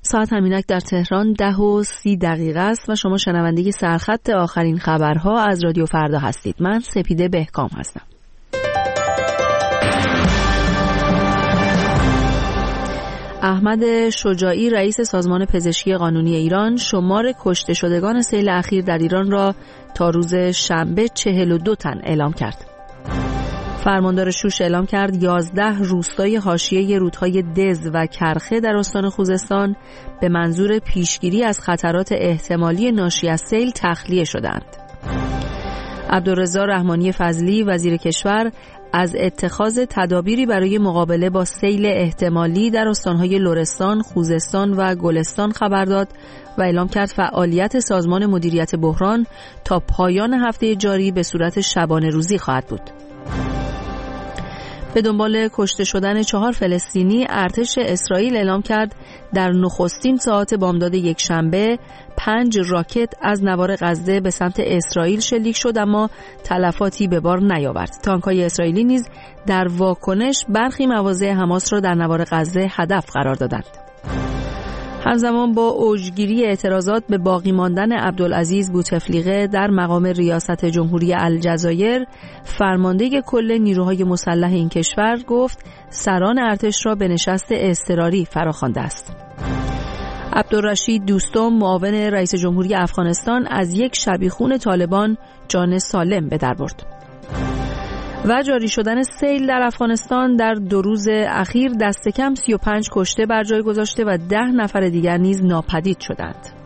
ساعت همینک در تهران 10:30 است و شما شنونده سرخط آخرین خبرها از رادیو فردا هستید. من سپیده بهکام هستم. احمد شجاعی رئیس سازمان پزشکی قانونی ایران شمار کشته شدگان سیل اخیر در ایران را تا روز شنبه 42 تن اعلام کرد. فرماندار شوش اعلام کرد 11 روستای حاشیه رودهای دز و کرخه در استان خوزستان به منظور پیشگیری از خطرات احتمالی ناشی از سیل تخلیه شدند. عبدالرضا رحمانی فضلی وزیر کشور از اتخاذ تدابیری برای مقابله با سیل احتمالی در استانهای لرستان، خوزستان و گلستان خبر داد و اعلام کرد فعالیت سازمان مدیریت بحران تا پایان هفته جاری به صورت شبانه روزی خواهد بود. به دنبال کشته شدن 4 فلسطینی، ارتش اسرائیل اعلام کرد در نخستین ساعات بامداد یکشنبه 5 راکت از نوار غزه به سمت اسرائیل شلیک شد اما تلفاتی به بار نیاورد. تانک‌های اسرائیلی نیز در واکنش برخی مواضع حماس را در نوار غزه هدف قرار دادند. همزمان با اوجگیری اعتراضات به باقی ماندن عبدالعزیز بوتفلیقه در مقام ریاست جمهوری الجزایر، فرمانده کل نیروهای مسلح این کشور گفت سران ارتش را به نشست اضطراری فراخوانده است. عبدالرشید دوستم معاون رئیس جمهوری افغانستان از یک شبیخون طالبان جان سالم به در برد. و جاری شدن سیل در افغانستان در 2 روز اخیر دست کم 35 کشته بر جای گذاشته و 10 نفر دیگر نیز ناپدید شدند.